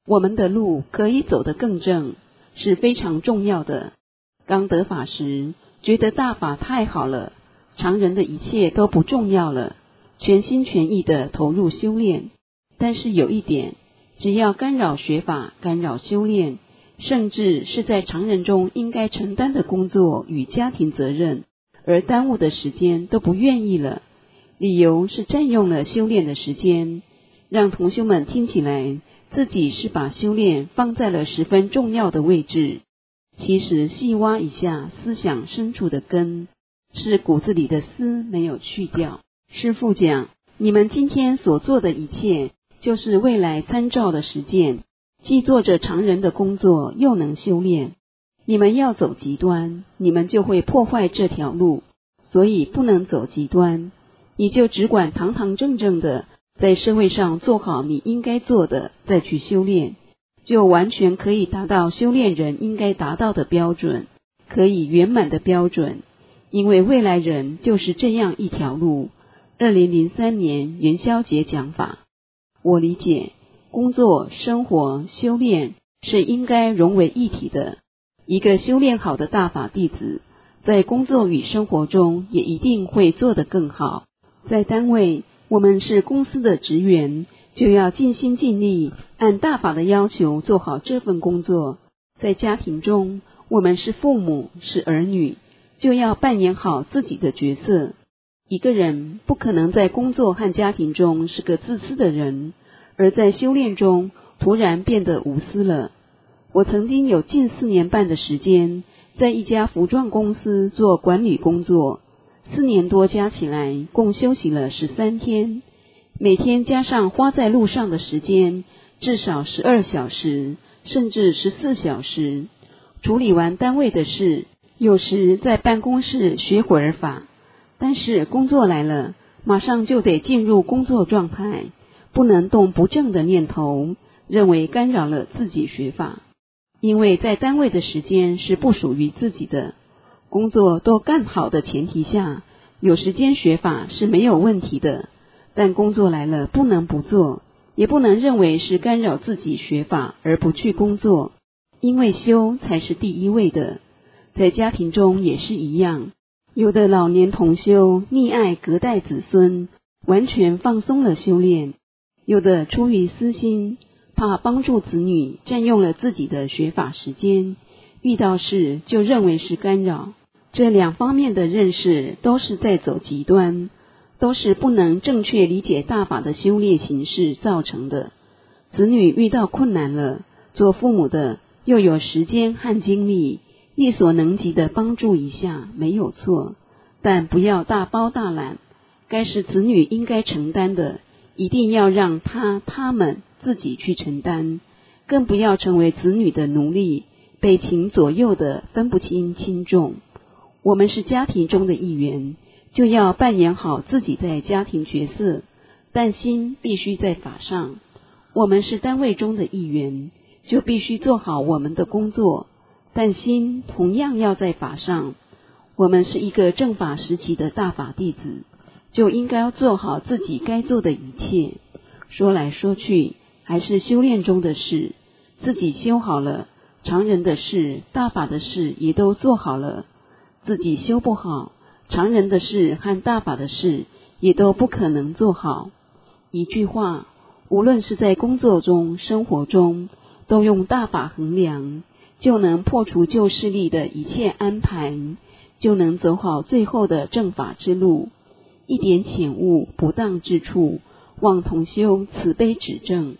我们的路可以走得更正，是非常重要的。刚得法时，觉得大法太好了，常人的一切都不重要了，全心全意地投入修炼。但是有一点，只要干扰学法、干扰修炼，甚至是在常人中应该承担的工作与家庭责任，而耽误的时间都不愿意了。理由是占用了修炼的时间，让同修们听起来自己是把修炼放在了十分重要的位置。其实细挖一下思想深处的根，是骨子里的丝没有去掉。师父讲，你们今天所做的一切，就是未来参照的实践，既做着常人的工作，又能修炼。你们要走极端，你们就会破坏这条路，所以不能走极端。你就只管堂堂正正的在社会上做好你应该做的，再去修炼，就完全可以达到修炼人应该达到的标准，可以圆满的标准。因为未来人就是这样一条路。2003年元宵节讲法，我理解工作、生活、修炼是应该融为一体的。一个修炼好的大法弟子，在工作与生活中也一定会做得更好。在单位，我们是公司的职员，就要尽心尽力，按大法的要求做好这份工作。在家庭中，我们是父母，是儿女，就要扮演好自己的角色。一个人不可能在工作和家庭中是个自私的人，而在修炼中突然变得无私了。我曾经有近4年半的时间，在一家服装公司做管理工作，4年多加起来共休息了13天，每天加上花在路上的时间，至少12小时，甚至14小时。处理完单位的事，有时在办公室学会儿法，但是工作来了，马上就得进入工作状态，不能动不正的念头，认为干扰了自己学法。因为在单位的时间是不属于自己的，工作都干好的前提下，有时间学法是没有问题的，但工作来了不能不做，也不能认为是干扰自己学法而不去工作，因为修才是第一位的。在家庭中也是一样，有的老年同修溺爱隔代子孙，完全放松了修炼；有的出于私心，怕帮助子女，占用了自己的学法时间，遇到事就认为是干扰。这2方面的认识都是在走极端，都是不能正确理解大法的修炼形式造成的。子女遇到困难了，做父母的又有时间和精力，力所能及的帮助一下没有错，但不要大包大揽，该是子女应该承担的，一定要让他们自己去承担，更不要成为子女的奴隶，被情左右的分不清轻重。我们是家庭中的一员，就要扮演好自己在家庭角色，但心必须在法上。我们是单位中的一员，就必须做好我们的工作，但心同样要在法上。我们是一个正法时期的大法弟子，就应该做好自己该做的一切。说来说去，还是修炼中的事，自己修好了，常人的事、大法的事也都做好了。自己修不好，常人的事和大法的事也都不可能做好。一句话，无论是在工作中、生活中，都用大法衡量，就能破除旧势力的一切安排，就能走好最后的正法之路。一点浅悟不当之处，望同修慈悲指正。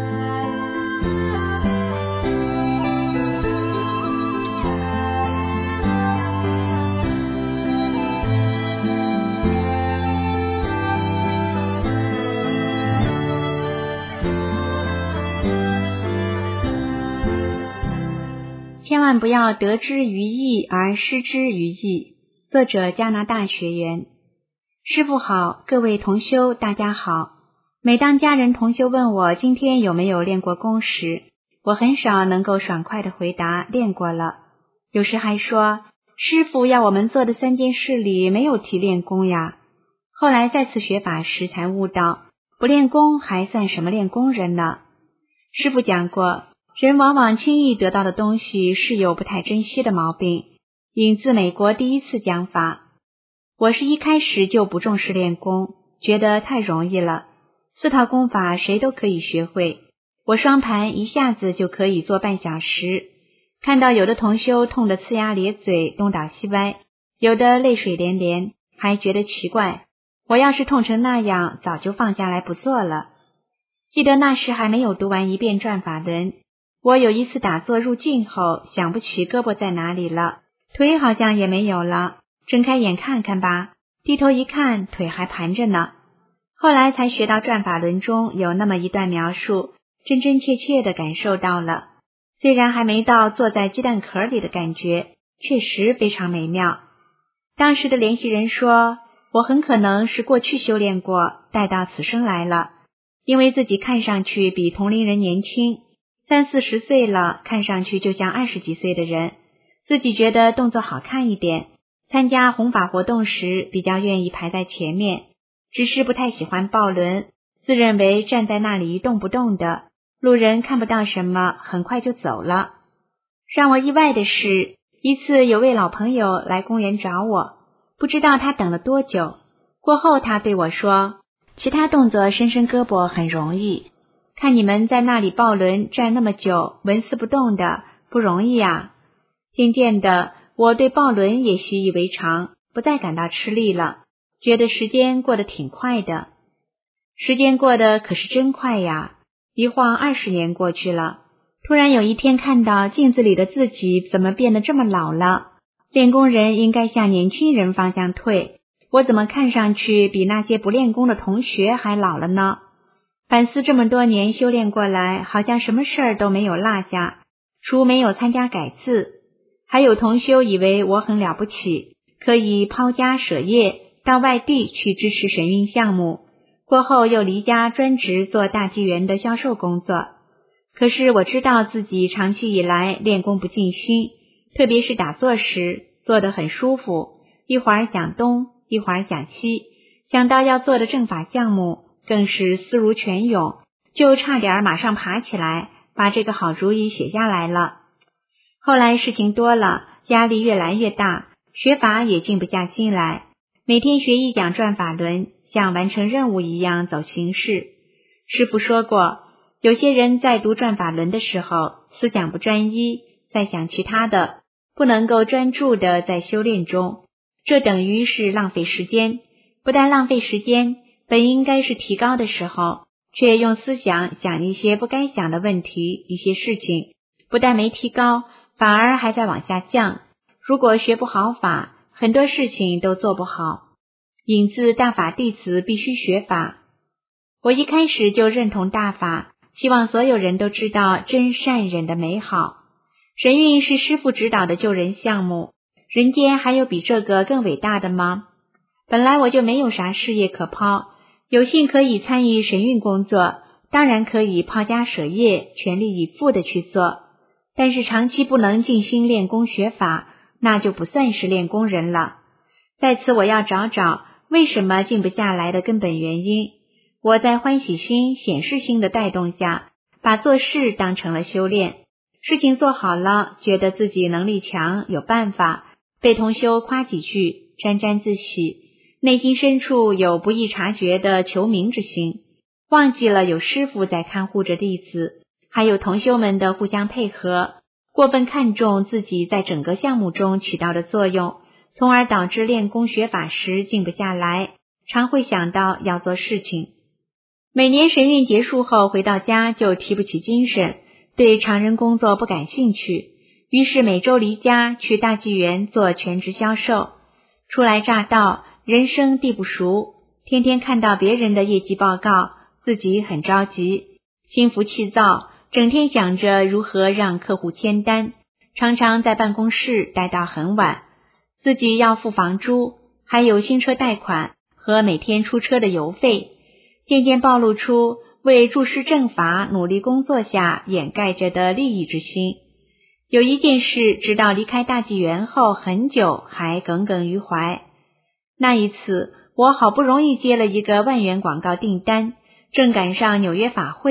千万不要得之于义而失之于义。作者加拿大学员。师父好，各位同修大家好。每当家人同修问我今天有没有练过功时，我很少能够爽快地回答练过了。有时还说师父要我们做的3件事里没有提练功呀。后来再次学法时才悟到，不练功还算什么练功人呢？ 师父讲过，人往往轻易得到的东西是有不太珍惜的毛病。引自美国第一次讲法，我是一开始就不重视练功，觉得太容易了，4套功法谁都可以学会，我双盘一下子就可以做半小时。看到有的同修痛得呲牙咧嘴，东倒西歪，有的泪水连连，还觉得奇怪，我要是痛成那样，早就放下来不做了。记得那时还没有读完一遍转法轮，我有一次打坐入静后，想不起胳膊在哪里了，腿好像也没有了，睁开眼看看吧，低头一看，腿还盘着呢。后来才学到转法轮中有那么一段描述，真真切切地感受到了，虽然还没到坐在鸡蛋壳里的感觉，确实非常美妙。当时的联系人说，我很可能是过去修炼过，带到此生来了，因为自己看上去比同龄人年轻，30-40岁了，看上去就像20几岁的人，自己觉得动作好看一点，参加弘法活动时比较愿意排在前面，只是不太喜欢抱轮，自认为站在那里一动不动的，路人看不到什么，很快就走了。让我意外的是，一次有位老朋友来公园找我，不知道他等了多久，过后他对我说，其他动作伸伸胳膊很容易，看你们在那里抱轮站那么久，纹丝不动的，不容易啊。渐渐的，我对抱轮也习以为常，不再感到吃力了，觉得时间过得挺快的。时间过得可是真快呀，一晃20年过去了。突然有一天看到镜子里的自己怎么变得这么老了，练功人应该向年轻人方向退，我怎么看上去比那些不练功的同学还老了呢？反思这么多年修炼过来，好像什么事儿都没有落下，除没有参加改字。还有同修以为我很了不起，可以抛家舍业到外地去支持神运项目，过后又离家专职做大纪元的销售工作。可是我知道自己长期以来练功不尽心，特别是打坐时做得很舒服，一会儿想东一会儿想西，想到要做的正法项目更是思如泉涌，就差点马上爬起来把这个好主意写下来了。后来事情多了，压力越来越大，学法也静不下心来，每天学一讲转法轮，像完成任务一样走形式。师父说过，有些人在读转法轮的时候，思想不专一，在想其他的，不能够专注的在修炼中，这等于是浪费时间。不但浪费时间，本应该是提高的时候，却用思想想一些不该想的问题，一些事情，不但没提高，反而还在往下降。如果学不好法，很多事情都做不好。引自大法弟子必须学法。我一开始就认同大法，希望所有人都知道真善忍的美好。神运是师父指导的救人项目，人间还有比这个更伟大的吗？本来我就没有啥事业可抛，有幸可以参与神运工作，当然可以抛家舍业，全力以赴的去做。但是长期不能静心练功学法，那就不算是练功人了。在此我要找找为什么静不下来的根本原因。我在欢喜心、显示心的带动下，把做事当成了修炼。事情做好了，觉得自己能力强，有办法，被同修夸几句，沾沾自喜，内心深处有不易察觉的求名之心，忘记了有师父在看护着弟子，还有同修们的互相配合，过分看重自己在整个项目中起到的作用，从而导致练功学法时静不下来，常会想到要做事情。每年神运结束后回到家就提不起精神，对常人工作不感兴趣，于是每周离家去大纪元做全职销售。初来乍到，人生地不熟，天天看到别人的业绩报告，自己很着急，心浮气躁，整天想着如何让客户签单，常常在办公室待到很晚，自己要付房租，还有新车贷款和每天出车的油费，渐渐暴露出为助师正法努力工作下掩盖着的利益之心。有一件事直到离开大纪元后很久还耿耿于怀。那一次我好不容易接了一个1万元广告订单，正赶上纽约法会，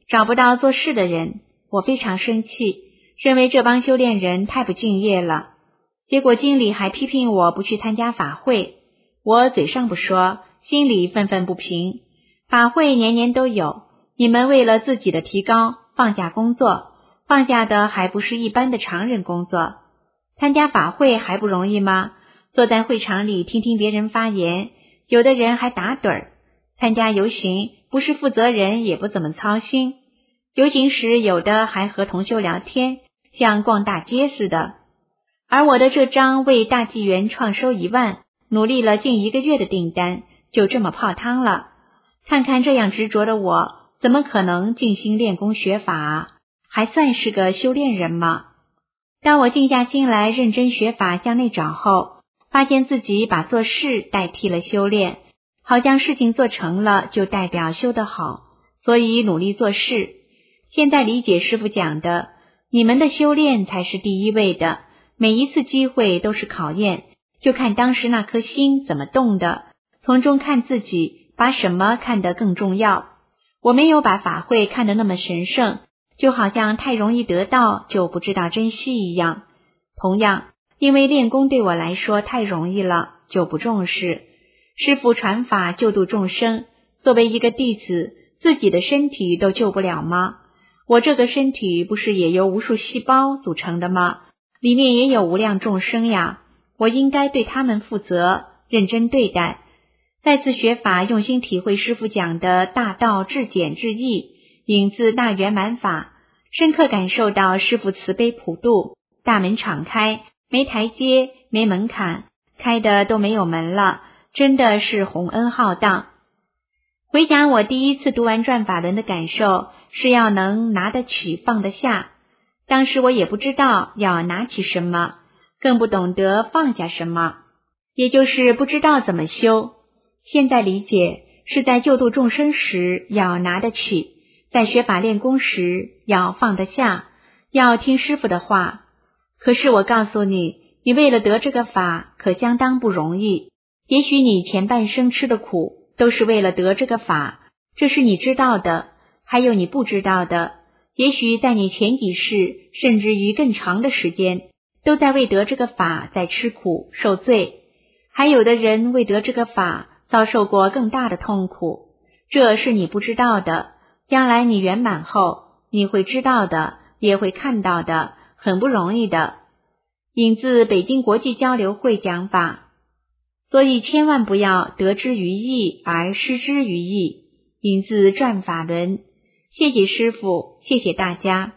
找不到做事的人，我非常生气，认为这帮修炼人太不敬业了。结果经理还批评我不去参加法会，我嘴上不说，心里愤愤不平。法会年年都有，你们为了自己的提高放假工作，放假的还不是一般的常人工作。参加法会还不容易吗？坐在会场里听听别人发言，有的人还打盹儿。参加游行，不是负责人也不怎么操心。游行时有的还和同修聊天，像逛大街似的。而我的这张为大纪元创收1万，努力了近1个月的订单，就这么泡汤了。看看这样执着的我，怎么可能静心练功学法啊？还算是个修炼人吗？当我静下心来认真学法向内找后，发现自己把做事代替了修炼，好像事情做成了就代表修得好，所以努力做事。现在理解师父讲的，你们的修炼才是第一位的，每一次机会都是考验，就看当时那颗心怎么动的，从中看自己把什么看得更重要。我没有把法会看得那么神圣，就好像太容易得到就不知道珍惜一样。同样，因为练功对我来说太容易了，就不重视。师父传法救度众生，作为一个弟子，自己的身体都救不了吗？我这个身体不是也由无数细胞组成的吗？里面也有无量众生呀，我应该对他们负责，认真对待。再次学法，用心体会师父讲的大道至简至易，引自大圆满法，深刻感受到师父慈悲普度，大门敞开，没台阶，没门槛，开的都没有门了，真的是洪恩浩荡。回想我第一次读完转法轮的感受，是要能拿得起放得下。当时我也不知道要拿起什么，更不懂得放下什么，也就是不知道怎么修。现在理解，是在救度众生时要拿得起，在学法练功时要放得下，要听师父的话。可是我告诉你，你为了得这个法可相当不容易，也许你前半生吃的苦都是为了得这个法，这是你知道的，还有你不知道的，也许在你前几世甚至于更长的时间都在为得这个法在吃苦受罪，还有的人为得这个法遭受过更大的痛苦，这是你不知道的，将来你圆满后你会知道的，也会看到的，很不容易的。引自北京国际交流会讲法。所以千万不要得之于易而失之于易。引自转法轮。谢谢师父，谢谢大家。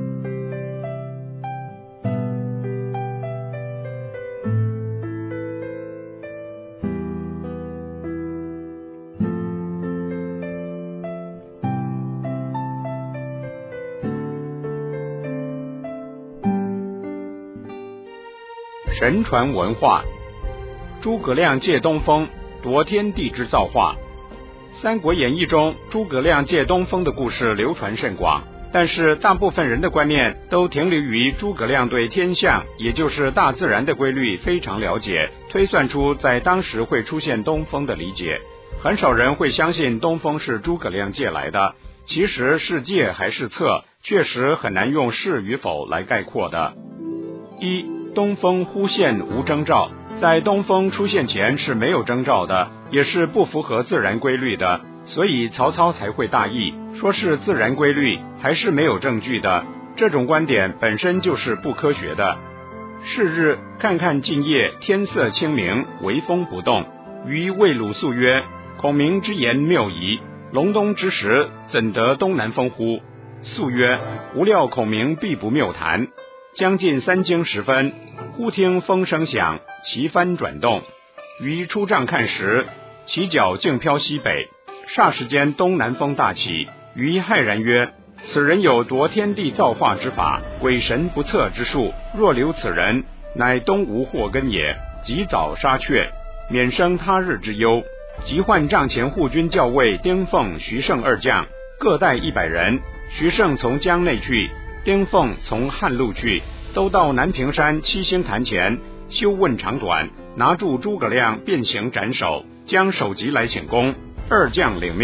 神传文化，诸葛亮借东风夺天地之造化。三国演义中诸葛亮借东风的故事流传甚广，但是大部分人的观念都停留于诸葛亮对天象，也就是大自然的规律非常了解，推算出在当时会出现东风的理解。很少人会相信东风是诸葛亮借来的，其实是借还是测，确实很难用是与否来概括的。一，东风忽现无征兆，在东风出现前是没有征兆的，也是不符合自然规律的，所以曹操才会大意，说是自然规律，还是没有证据的。这种观点本身就是不科学的。是日，看看近夜，天色清明，微风不动。于魏鲁肃曰：孔明之言谬矣，隆冬之时，怎得东南风乎？肃曰：无料孔明必不谬谈。将近3更时分，忽听风声响，旗帆转动。于出帐看时，其角竟飘西北。霎时间东南风大起，于骇然曰：此人有夺天地造化之法，鬼神不测之术，若留此人，乃东吴祸根也，及早杀却，免生他日之忧。即唤帐前护军校尉丁奉、徐盛2将，各带100人。徐盛从江内去，丁奉从汉路去，都到南屏山七星坛前，休问长短，拿住诸葛亮，变形斩首，将首级来请功。2将领命，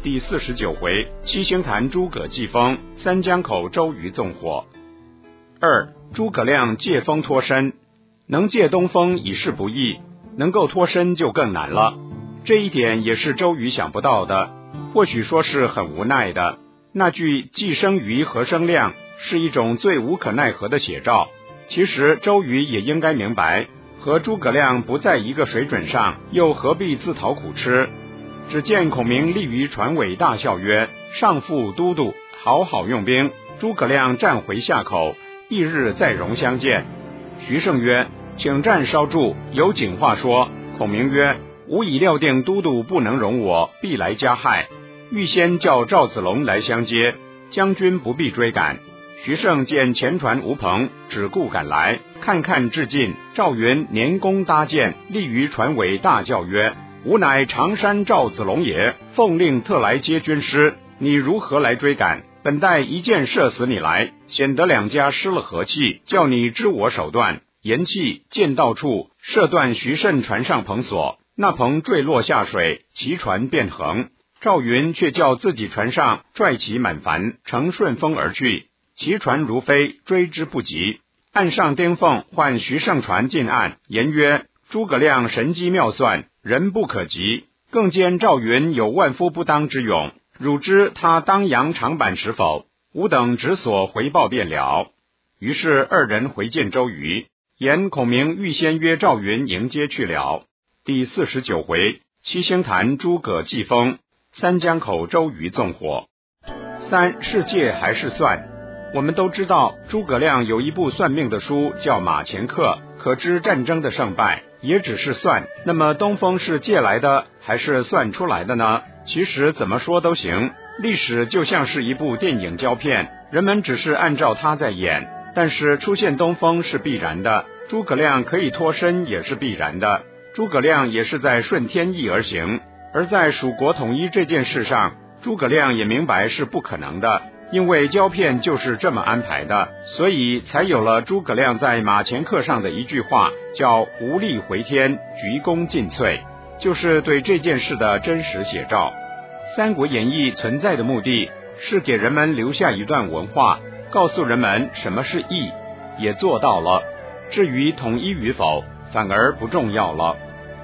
第49回七星坛诸葛祭风，三江口周瑜纵火。2. 诸葛亮借风脱身。能借东风已是不易，能够脱身就更难了。这一点也是周瑜想不到的，或许说是很无奈的。那句既生瑜何生亮是一种最无可奈何的写照。其实周瑜也应该明白，和诸葛亮不在一个水准上，又何必自讨苦吃。只见孔明立于船尾大笑曰：上父都督，好好用兵。诸葛亮战回下口，翌日再容相见。徐盛曰：请战稍住，有警话说。孔明曰：吾已料定都督不能容我，必来加害，预先叫赵子龙来相接，将军不必追赶。徐盛见前船无篷，只顾赶来，看看至近，赵云年弓搭箭，立于船尾大叫曰：吾乃常山赵子龙也，奉令特来接军师，你如何来追赶？本待一箭射死你来，显得两家失了和气，叫你知我手段。言讫，箭到处，射断徐盛船上篷索，那篷坠落下水，其船便横。赵云却叫自己船上拽起满帆，乘顺风而去，其船如飞，追之不及。岸上丁奉唤徐盛船进岸，言曰：诸葛亮神机妙算，人不可及，更兼赵云有万夫不当之勇，汝知他当扬长板时否？吾等只所回报便了。于是二人回见周瑜，言孔明预先约赵云迎接去了。第49回七星坛诸葛祭风，三江口周瑜纵火。3. 是借还是算？我们都知道诸葛亮有一部算命的书叫马前课，可知战争的胜败也只是算。那么东风是借来的还是算出来的呢？其实怎么说都行，历史就像是一部电影胶片，人们只是按照它在演，但是出现东风是必然的，诸葛亮可以脱身也是必然的，诸葛亮也是在顺天意而行。而在蜀国统一这件事上，诸葛亮也明白是不可能的，因为胶片就是这么安排的，所以才有了诸葛亮在马前课上的一句话，叫无力回天，鞠躬尽瘁，就是对这件事的真实写照。三国演义存在的目的是给人们留下一段文化，告诉人们什么是义，也做到了。至于统一与否，反而不重要了。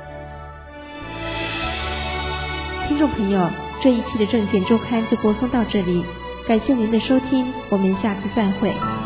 听众朋友，这一期的政见周刊就播送到这里，感谢您的收听，我们下次再会。